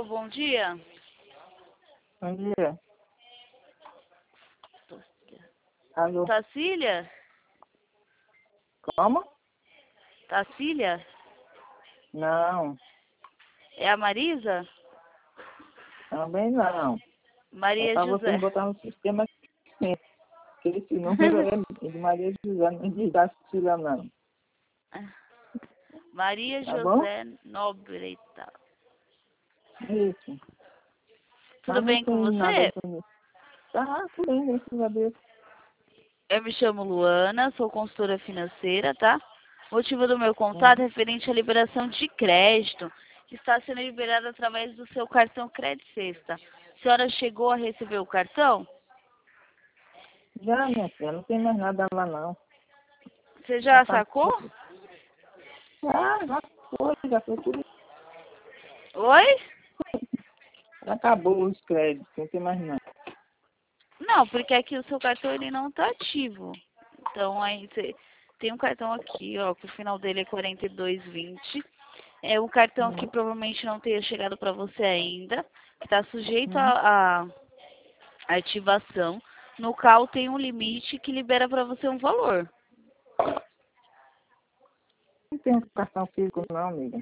Alô, bom dia. Bom dia. Alô. Tacília? Como? Tacília? Não, É a Marisa? também não. É Maria para vocês José. botar no sistema que esse número é de Maria José, não diz da Cecília, não. Maria Tá bom? José Nobreta. Isso. Tudo Mas não bem com tem nada você? com isso. Tá, tudo bem, graças a Deus. Eu me chamo Luana, sou consultora financeira, tá? O motivo do meu contato é referente à liberação de crédito, que está sendo liberado através do seu cartão Crédito Sexta. A senhora chegou a receber o cartão? Já, minha filha, não tem mais nada lá, não. Você Já já sacou? passou. Já foi tudo. Oi? Já acabou os créditos, não tem mais nada. Não, porque aqui o seu cartão ele não está ativo. Então aí você tem um cartão aqui, ó, que o final dele é 4220. É um cartão que provavelmente não tenha chegado para você ainda, que está sujeito à ativação. No qual tem um limite que libera para você um valor. Não tem um cartão físico, não, amiga.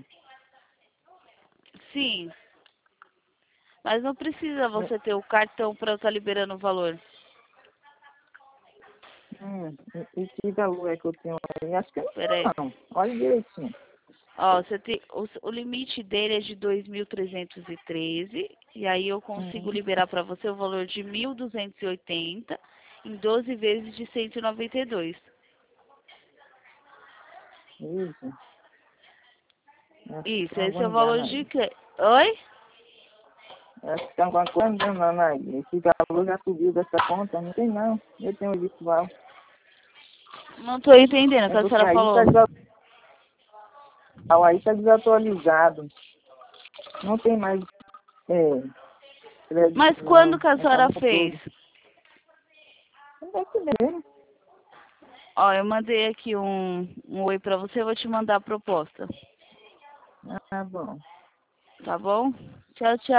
Sim, mas não precisa você ter o cartão para estar liberando o valor. E que valor é que eu tenho aí? Acho que Pera aí. não. Olha direitinho. Ó, você tem, o limite dele é de 2.313 e aí eu consigo liberar para você o valor de 1.280 em 12 vezes de 192. Isso. Acho que Isso, tem esse alguma é o valor engano de... aí. Oi? Acho que tem alguma coisa enganando aí. Esse valor já subiu dessa conta? Não tem, não. Eu tenho o virtual. Não estou entendendo o É que a porque senhora aí falou. tá desatualizado. Não tem mais Mas crédito, quando não. que a senhora Acabou fez? tudo. Não deve ser mesmo. Ó, eu mandei aqui um oi para você, eu vou te mandar a proposta. Ah, bom. Tá bom? Tchau, tchau.